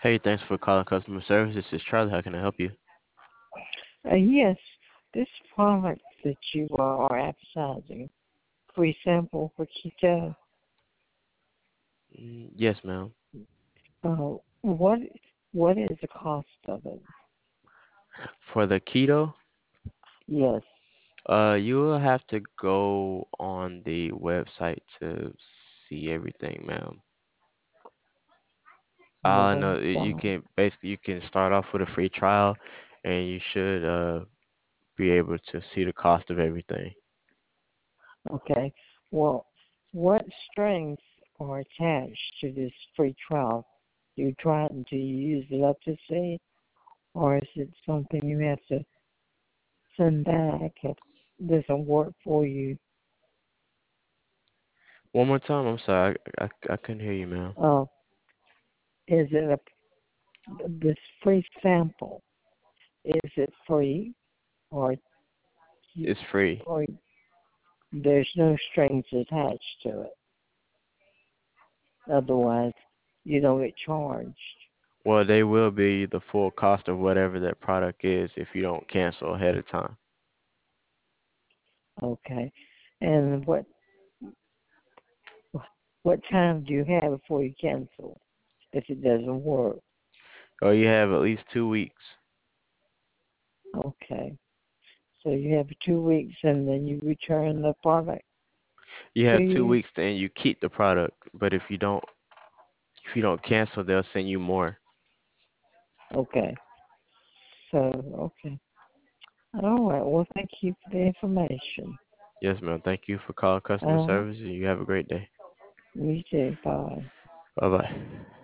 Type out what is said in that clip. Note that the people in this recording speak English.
Hey, thanks for calling customer service. This is Charlie. How can I help you? Yes, this product that you are advertising, free sample for keto, Yes, ma'am. uh, what what is the cost of it? For the keto, Yes, you will have to go on the website to see everything, ma'am. the All I know you website. can basically you can start off with a free trial, and you should be able to see the cost of everything. Okay. Well, what strings are attached to this free trial? You try it until you use it up to see, or is it something you have to send back if it doesn't work for you? One more time. I'm sorry. I couldn't hear you, ma'am. Uh, is it this free sample? Is it free, or It's free. or there's no strings attached to it? Otherwise, you don't get charged. Well, they will be the full cost of whatever that product is if you don't cancel ahead of time. Okay. And what time do you have before you cancel if it doesn't work? Or you have at least 2 weeks. Okay. So you have 2 weeks and then you return the product You to have two you. weeks and you keep the product, but if you don't cancel, they'll send you more. Okay. So okay. All right. Well, thank you for the information. Yes, ma'am. Thank you for calling customer Uh, service, and you have a great day. you too. Bye. Bye bye.